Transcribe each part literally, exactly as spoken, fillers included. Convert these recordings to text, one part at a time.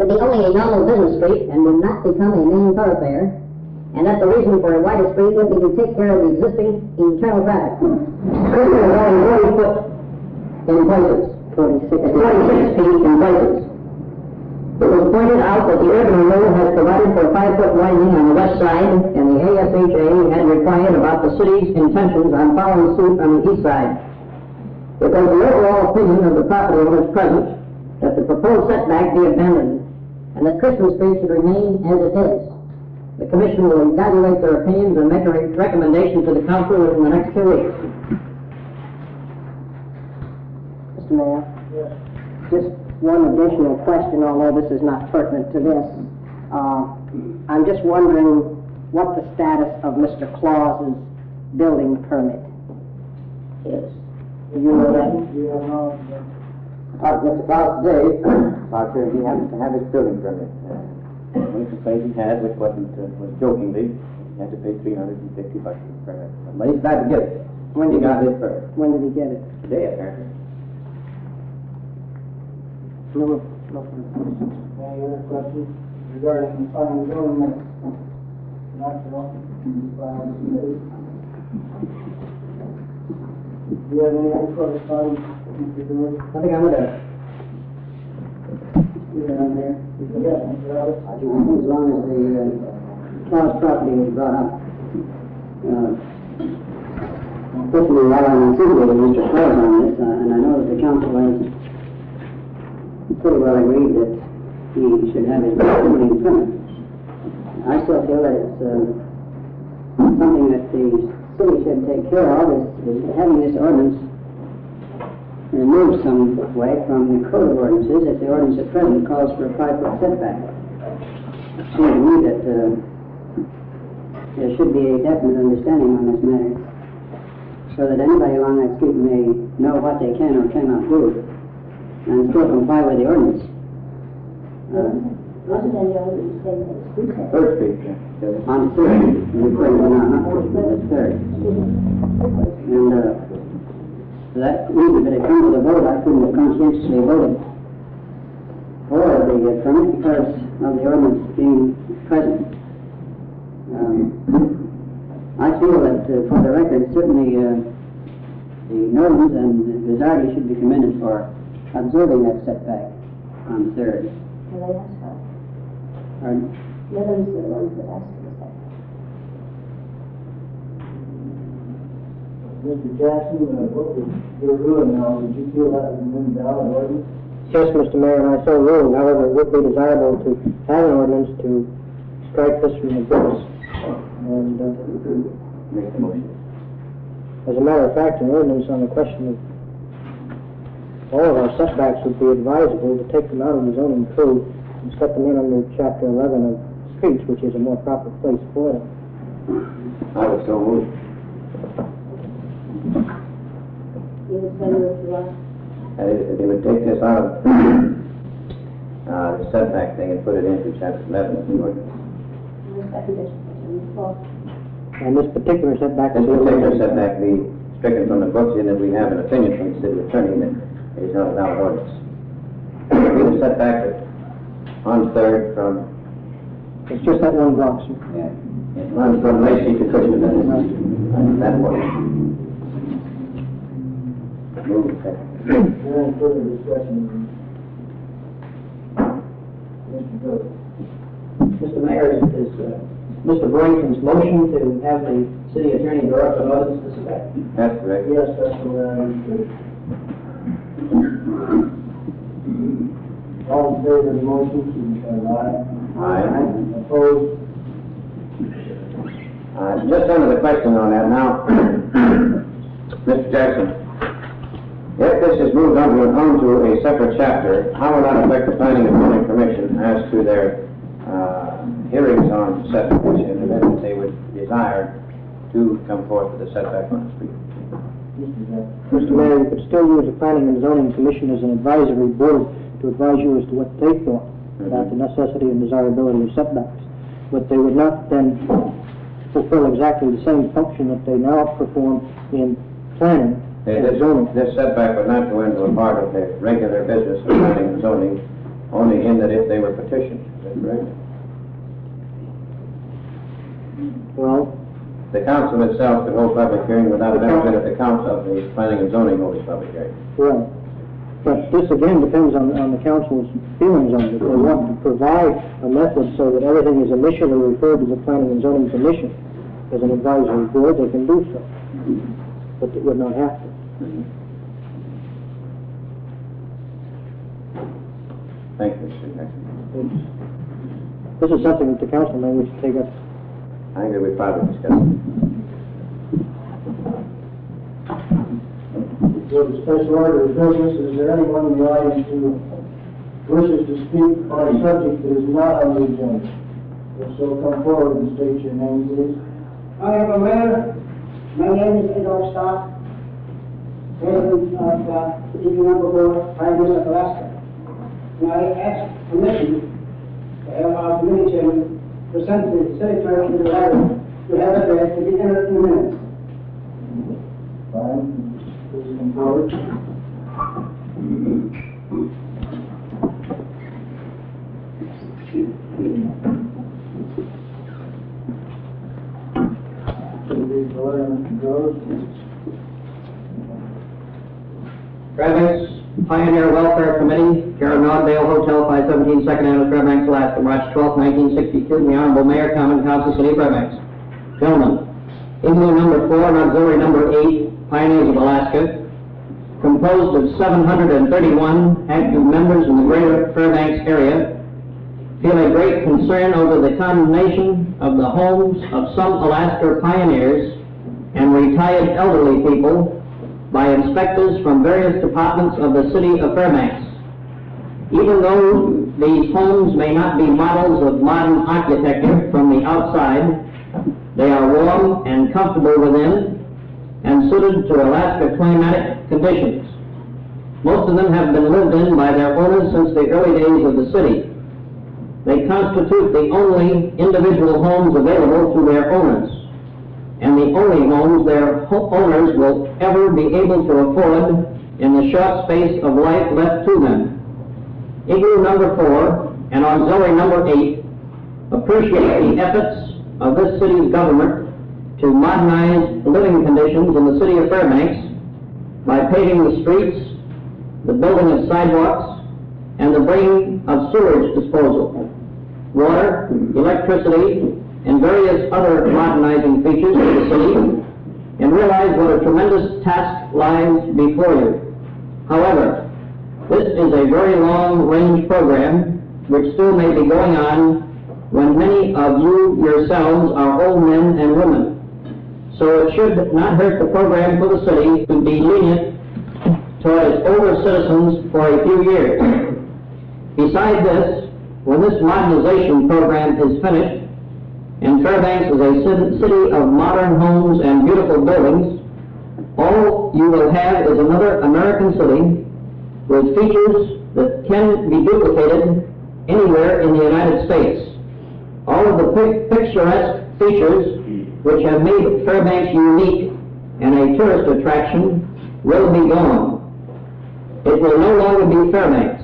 would be only a normal business street and would not become a main thoroughfare, and that the reason for a wider street would be to take care of the existing internal traffic. Christian is only forty foot in places, forty-six, forty-six feet in places. It was pointed out that the urban renewal has provided for a five foot widening on the west side, and the A S H A had required about the city's intentions on following suit on the east side. It was the overall opinion of the property owners present that the proposed setback be abandoned, and that Christmas Street should remain as it is. The Commission will evaluate their opinions and make a re recommendation to the Council within the next two weeks. Mister Mayor? Yes. Just one additional question, although this is not pertinent to this. Uh, I'm just wondering what the status of Mister Claus's building permit is. Do you know that? Yeah, no. Uh, Mister Claus today, uh, said he happens to have his building permit. Uh, one complaint he had, which wasn't, uh, was jokingly, he had to pay three hundred fifty bucks for the permit. But he's glad to get it. When he did got his permit. When did he get it? Today, apparently. No, no further questions. Any other questions regarding the final zoning mix? Not at all. Filed today. Do you have any other correspondence, Mister George? Nothing on the desk. You down there? Yes, Mister Roberts. As long as the uh, Claus property was brought up, uh, personally, while I'm associated with Mister Claus on this, uh, and I know that the council has pretty well agreed that he should have his building permit. I still feel that it's uh, something that the city should take care of, is, is having this ordinance removed some way from the code of ordinances, if the ordinance at present calls for a five-foot setback. It seems to me that uh, there should be a definite understanding on this matter, so that anybody along that street may know what they can or cannot do, and still comply with the ordinance. Uh, Wasn't any other saying that it's good? First Street, yeah. on third, referring to now, not fourth, but third. And uh, for that reason, if it had come to the vote, I couldn't have conscientiously voted for the uh, permit because of the ordinance being present. Um, I feel that, uh, for the record, certainly uh, the Nortons and the Vizardi should be commended for observing that setback on third. Well, they asked for it. Pardon? The others are the ones that asked for that. Mister Jackson, uh, what was your ruling now? Did you feel that was an invalid ordinance? Yes, Mister Mayor, and I so ruled. However, it would be desirable to have an ordinance to strike this from the books. And uh, Make the motion. as a matter of fact, an ordinance on the question of all of our setbacks would be advisable to take them out of the zoning code and set them in under chapter eleven of streets, which is a more proper place for them. I would so move. You would say what you are. And if they would take this out of uh, the setback thing and put it into chapter eleven of the ordinance. The second district, well, And this particular setback This will be particular eliminated. setback be stricken from the books, in that we have an opinion from the city attorney that it is not a valid ordinance. It be the setback on third from, It's just that one block, sir. yeah, it runs from Lacey to Cushman, that is, uh, that one. Move second. Is there any further discussion? Mister George? Mister Mayor, is, is uh, Mister Boynton's motion to have the city attorney draw up an ordinance to this effect? That's correct. Yes, that's what I understood. All in favor of the motion, signify by aye. Aye. Opposed? Uh, just under the question on that now, Mister Jackson, if this is moved on to, onto a separate chapter, how will that affect the Planning and Zoning Commission as to their uh, hearings on setbacks in the event that they would desire to come forth with a setback on the street? Mister Mayor, you could still use the Planning and Zoning Commission as an advisory board to advise you as to what they thought about the necessity and desirability of setbacks. But they would not then fulfill exactly the same function that they now perform in planning Hey, and this, zoning. this setback would not go into a part of the regular business of planning and zoning, only in that if they were petitioned, is that correct? Well, The council itself could hold public hearing without it having been at the council of the planning and zoning holding public hearing. right. But this again depends on, on the council's feelings on it. If they want to provide a method so that everything is initially referred to the planning and zoning commission as an advisory board, they can do so. But it would not have to. Thank you, Mister Jackson. It's, this is something that the council may wish to take up. I think that we probably discussed it. For the special order of business, is there anyone in the audience who wishes to speak on a subject that is not on the agenda? If so, come forward and state your name, please. Honorable Mayor, my name is Adolph Stock, resident of uh, District Number Four, Pioneers of Alaska. And I ask permission to have our committee chairman present the city clerk with a letter to have a address to be entered in the minutes. Fine. Please come forward. Read the letter, Mister Groves. Fairbanks Pioneer Welfare Committee, care of Nogdale Hotel, five seventeen Second Avenue, Fairbanks, Alaska, March twelfth, nineteen sixty-two. The Honorable Mayor, Common Council, City of Fairbanks. Gentlemen, Igloo number four and auxiliary number eight, Pioneers of Alaska, composed of seven hundred thirty-one active members in the greater Fairbanks area, feel a great concern over the condemnation of the homes of some Alaska pioneers and retired elderly people by inspectors from various departments of the city of Fairbanks. Even though these homes may not be models of modern architecture from the outside, they are warm and comfortable within and suited to Alaska climatic conditions. Most of them have been lived in by their owners since the early days of the city. They constitute the only individual homes available to their owners, and the only homes their ho owners will ever be able to afford in the short space of life left to them. Igloo number four and auxiliary number eight appreciate the efforts of this city's government to modernize living conditions in the city of Fairbanks by paving the streets, the building of sidewalks, and the bringing of sewage disposal, water, electricity, and various other modernizing features of the city, and realize what a tremendous task lies before you. However, this is a very long-range program which still may be going on when many of you yourselves are old men and women. So it should not hurt the program for the city to be lenient toward its older citizens for a few years. Besides this, when this modernization program is finished, and Fairbanks is a city of modern homes and beautiful buildings, all you will have is another American city with features that can be duplicated anywhere in the United States. All of the picturesque features which have made Fairbanks unique and a tourist attraction will be gone. It will no longer be Fairbanks.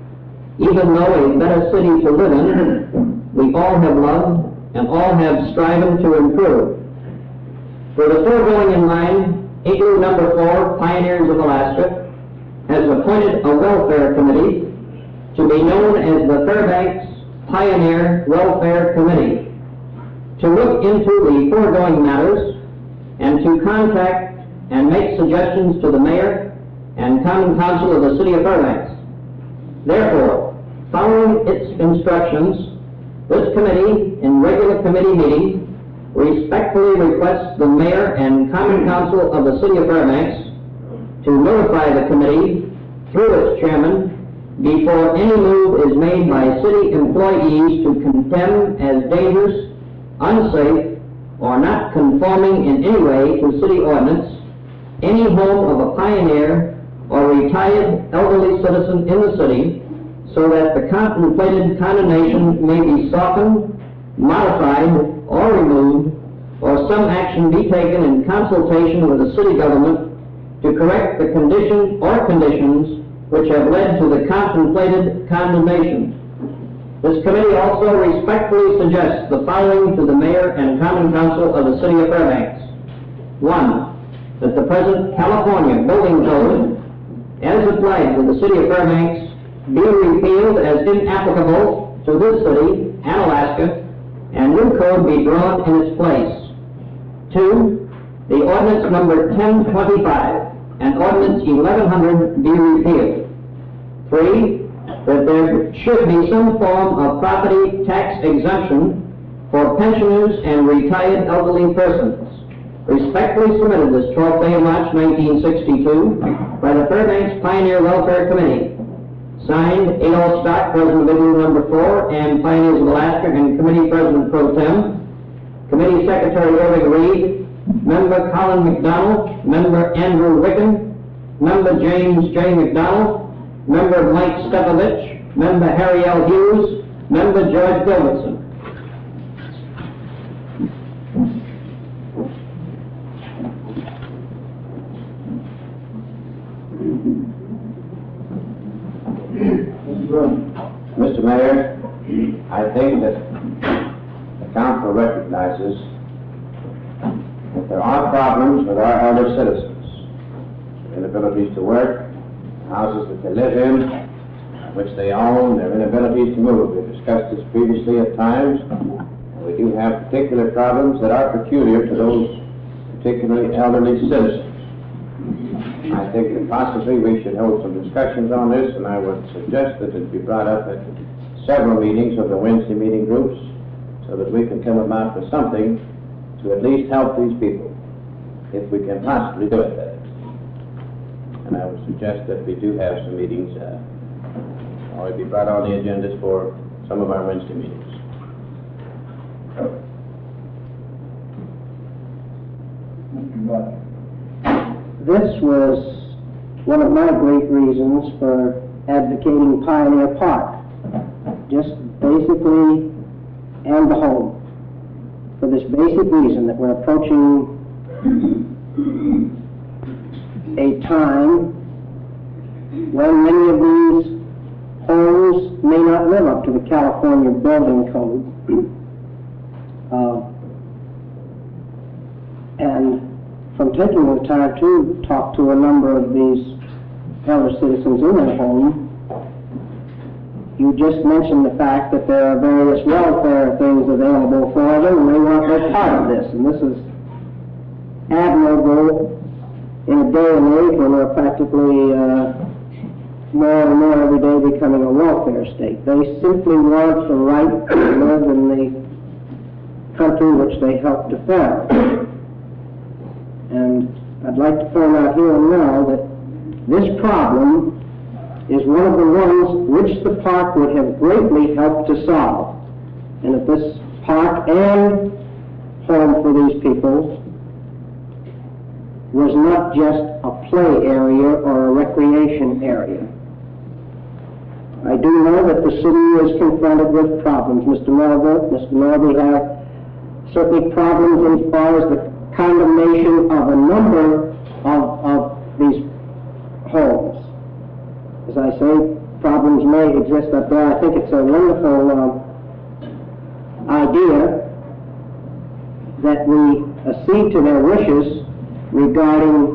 Even though a better city to live in, we all have loved and all have striven to improve. With the foregoing in mind, Igloo number four, Pioneers of Alaska, has appointed a welfare committee to be known as the Fairbanks Pioneer Welfare Committee, to look into the foregoing matters and to contact and make suggestions to the mayor and common council of the city of Fairbanks. Therefore, following its instructions, this committee, in regular committee meeting, respectfully requests the mayor and common council of the city of Fairbanks to notify the committee through its chairman before any move is made by city employees to condemn as dangerous, unsafe, or not conforming in any way to city ordinance any home of a pioneer or retired elderly citizen in the city, so that the contemplated condemnation may be softened, modified, or removed, or some action be taken in consultation with the city government to correct the condition or conditions which have led to the contemplated condemnation. This committee also respectfully suggests the following to the Mayor and Common Council of the City of Fairbanks. One, that the present California Building Code, as applied to the City of Fairbanks, be repealed as inapplicable to this city and Alaska, and new code be drawn in its place. Two, the ordinance number ten twenty-five and ordinance eleven hundred be repealed. Three, that there should be some form of property tax exemption for pensioners and retired elderly persons. Respectfully submitted this twelfth day of March nineteen sixty-two by the Fairbanks Pioneer Welfare Committee. Signed, Adolph Stock, President of Division Number Four, and Pioneers of Alaska, and Committee President Pro Tem. Committee Secretary Irving Reed, Member Colin McDonald, Member Andrew Wicken, Member James J. McDonald, Member Mike Stepovich, Member Harry L. Hughes, Member George Gilbertson. Mister Mayor, I think that the council recognizes that there are problems with our elder citizens, their inabilities to work, houses that they live in, which they own, their inabilities to move. We've discussed this previously at times, and we do have particular problems that are peculiar to those particularly elderly citizens. I think that possibly we should hold some discussions on this, and I would suggest that it be brought up at several meetings of the Wednesday meeting groups so that we can come about with something to at least help these people, if we can possibly do it. That is. And I would suggest that we do have some meetings, uh, or it be brought on the agendas for some of our Wednesday meetings. This was one of my great reasons for advocating Pioneer Park. Just basically, and the home. For this basic reason that we're approaching a time when many of these homes may not live up to the California Building Code. uh, and from taking the time to talk to a number of these elder citizens in their home, you just mentioned the fact that there are various welfare things available for them, and they want their part of this. And this is admirable in a day and age when we're practically uh, more and more every day becoming a welfare state. They simply want the right to live in the country which they help defend. And I'd like to point out here and now that this problem is one of the ones which the park would have greatly helped to solve. And if this park and home for these people was not just a play area or a recreation area. I do know that the city is confronted with problems. Mister Melville, Mister Melville have certainly problems as far as the condemnation of a number of, of these homes. As I say, problems may exist up there. I think it's a wonderful um, idea that we accede to their wishes regarding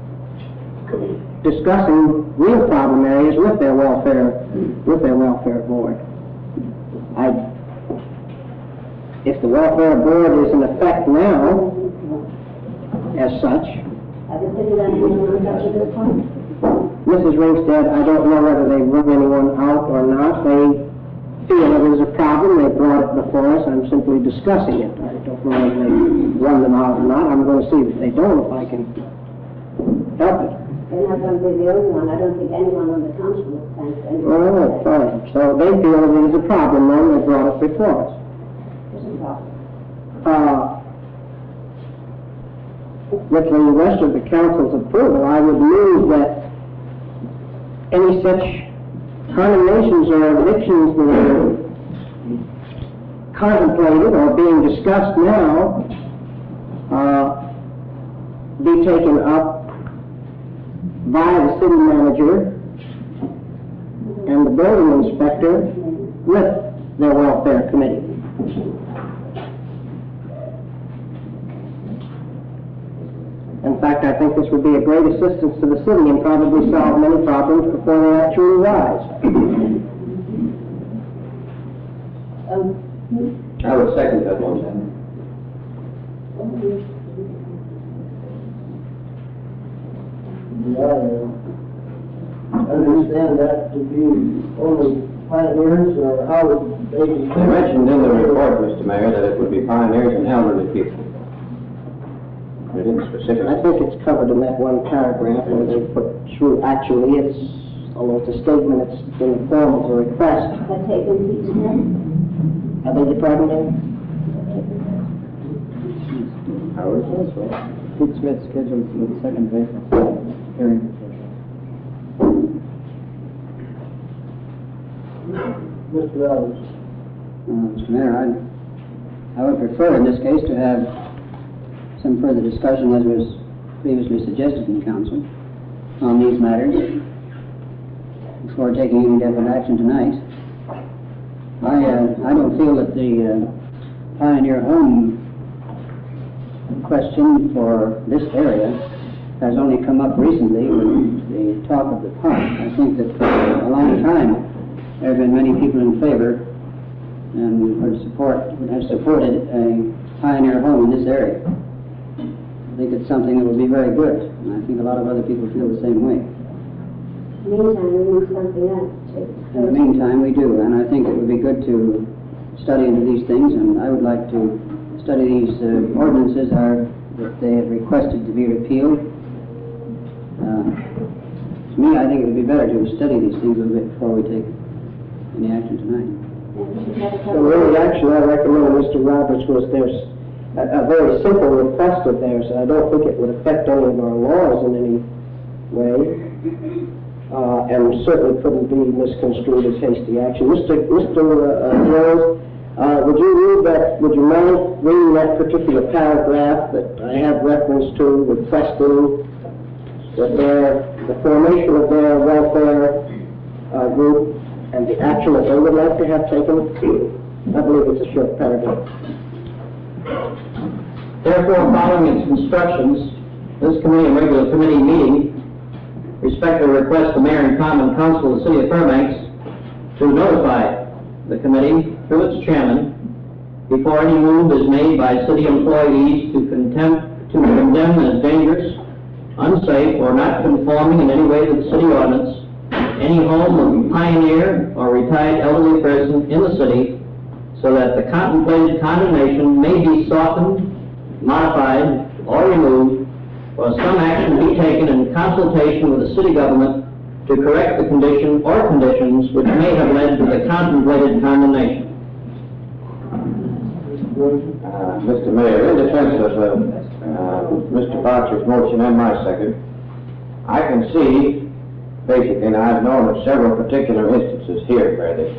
discussing real problem areas with their welfare, with their welfare board. I, if the welfare board is in effect now, as such, Have the city done anything up to this point? Missus Ringstead, I don't know whether they've run anyone out or not. They feel it is a problem. They brought it before us. I'm simply discussing it. I don't know whether they run them out or not. I'm going to see that they don't if I can help it. They're not going to be the only one. I don't think anyone on the council has sent anyone. Oh, fine. So they feel it is a problem, then they brought it before us. It's a problem. Uh, with the rest of the council's approval, I would move that any such condemnations or evictions that are contemplated or being discussed now uh, be taken up by the city manager and the building inspector with their welfare committee. In fact, I think this would be a great assistance to the city and probably solve many problems before they actually arise. I would second that motion. Yeah, I understand that to be only pioneers, or how would they be? They mentioned in the report, Mister Mayor, that it would be pioneers and elderly people. They didn't specifically. I think it's covered in that one paragraph where they put through, actually, it's, although it's a statement, it's in the form of a request. I take them to Smith. I beg your pardon, ma'am? Howard says so. Pete Smith scheduled for the second of April hearing. Mister Roberts. Uh, Mister Mayor, I, I would prefer in this case to have some further discussion, as was previously suggested in council, on these matters before taking any definite action tonight. I, uh, I don't feel that the uh, Pioneer Home question for this area has only come up recently with the talk of the park. I think that for a long time there have been many people in favor and would support, would have supported a Pioneer Home in this area. I think it's something that would be very good, and I think a lot of other people feel the same way. Meantime, we need something else. In the meantime, we do, and I think it would be good to study into these things, and I would like to study these uh, ordinances are, that they have requested to be repealed. Uh, to me, I think it would be better to study these things a little bit before we take any action tonight. The really action I recommend, Mister Roberts, was there's a, a very simple request of theirs, and I don't think it would affect any of our laws in any way. Uh, and certainly couldn't be misconstrued as hasty action. Mister Mister Uh, Jones, uh, would you read that, would you mind reading that particular paragraph that I have reference to, requesting that their, the formation of their welfare uh, group and the action that they would like to have taken? I believe it's a short paragraph. Therefore, following its instructions, this committee, in regular committee meeting, respectfully request the mayor and common council of the city of Fairbanks to notify the committee through its chairman before any move is made by city employees to contempt, to condemn as dangerous, unsafe, or not conforming in any way to the city ordinance any home of a pioneer or retired elderly person in the city, so that the contemplated condemnation may be softened, modified, or removed, or some action be taken in consultation with the city government to correct the condition or conditions which may have led to the contemplated condemnation. Uh, Mister Mayor, in defense of uh, uh, Mister Boucher's motion and my second, I can see, basically, and I've known of several particular instances here where the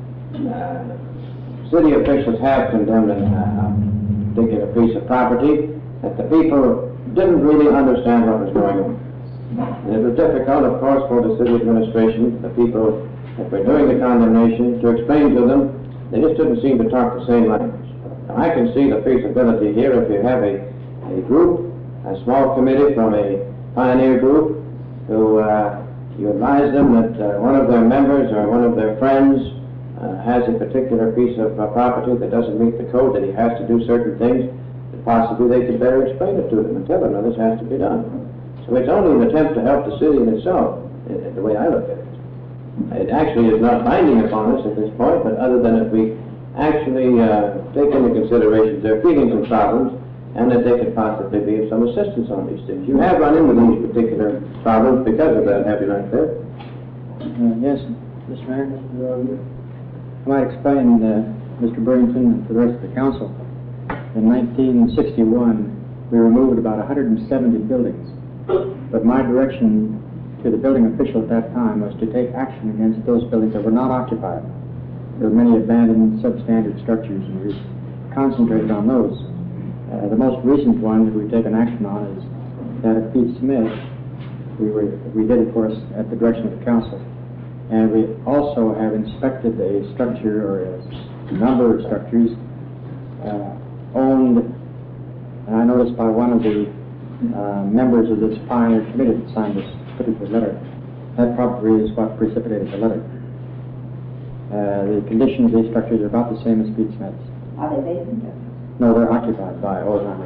uh, city officials have condemned a uh, particular piece of property that the people didn't really understand what was going on. And it was difficult, of course, for the city administration, the people that were doing the condemnation, to explain to them. They just didn't seem to talk the same language. Now, I can see the feasibility here if you have a, a group, a small committee from a pioneer group, who uh, you advise them that uh, one of their members or one of their friends uh, has a particular piece of uh, property that doesn't meet the code, that he has to do certain things. Possibly they could better explain it to them and tell them that this has to be done. So it's only an attempt to help the city in itself, in the way I look at it. It actually is not binding upon us at this point, but other than if we actually uh, take into consideration their feelings and problems, and that they could possibly be of some assistance on these things. You have run into these particular problems because of that, have you not, sir? Uh, yes, Mister Mayor. I might explain, uh, Mister Burrington and to the rest of the council. In nineteen sixty-one, we removed about one hundred seventy buildings, but my direction to the building official at that time was to take action against those buildings that were not occupied. There were many abandoned substandard structures, and we concentrated on those. Uh, the most recent one that we've taken action on is that of Pete Smith. We, were, we did, of course, at the direction of the council. And we also have inspected a structure or a number of structures uh, owned, and I noticed by one of the uh, members of this Pioneer Committee that signed this particular letter. That probably is what precipitated the letter. Uh, the conditions of these structures are about the same as Pete Smith's. Are they vacant? No, they're occupied by Alzheimer's.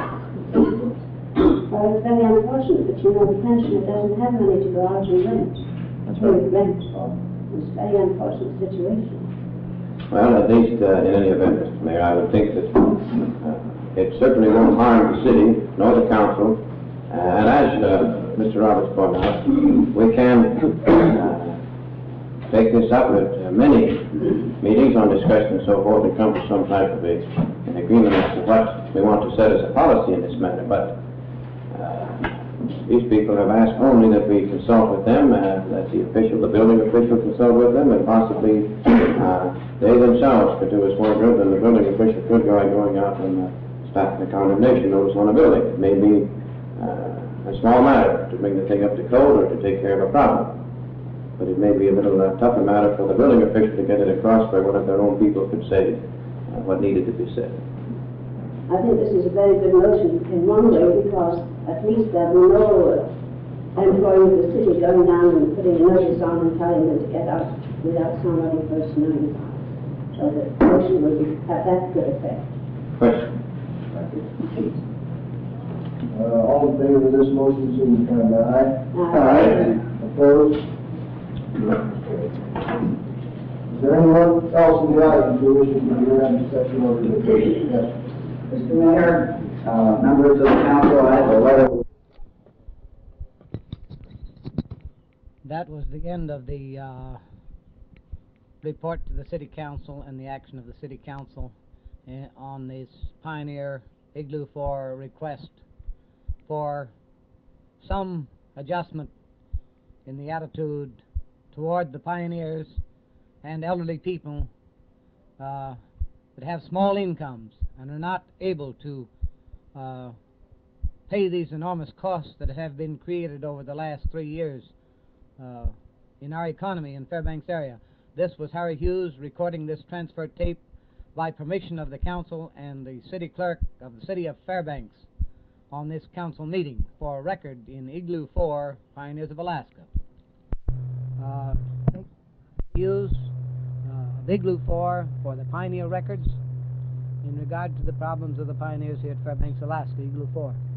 Well, it's very unfortunate, but you know, the pensioner doesn't have money to go out and rent. That's Pay right. rent for. It's a very unfortunate situation. Well, at least uh, in any event, Mister Mayor, I would think that uh, it certainly won't harm the city nor the council. Uh, and as uh, Mister Roberts pointed out, we can uh, take this up at uh, many meetings on discussion and so forth and come to some type of a, an agreement as to what we want to set as a policy in this matter. But uh, these people have asked only that we consult with them, uh, that the official, the building official consult with them, and possibly uh, they themselves could do us more good than the building official could go going out and uh, stop the condemnation notice on a building. It may be uh, a small matter to bring the thing up to code or to take care of a problem. But it may be a little uh, tougher matter for the building official to get it across where one of their own people could say uh, what needed to be said. I think this is a very good motion in one way, because at least there will no uh, employee of the city going down and putting a notice on and telling them to get out without somebody first knowing about it. So the motion will be, have that good effect. Question? Uh, all in favor of this motion, signify by aye. Aye. Opposed? Is there anyone else in the audience who wishes to be heard in such an order? Yes. Mister Mayor, uh, members of the council, I have a letter. That was the end of the uh, report to the City Council and the action of the City Council uh, on this Pioneer Igloo four request for some adjustment in the attitude toward the pioneers and elderly people uh, that have small incomes and are not able to uh, pay these enormous costs that have been created over the last three years uh, in our economy in Fairbanks area. This was Harry Hughes recording this transfer tape by permission of the council and the city clerk of the city of Fairbanks on this council meeting for a record in Igloo four, Pioneers of Alaska. Uh, Hughes, uh, Igloo four for the Pioneer Records in regard to the problems of the pioneers here at Fairbanks, Alaska, Igloo four.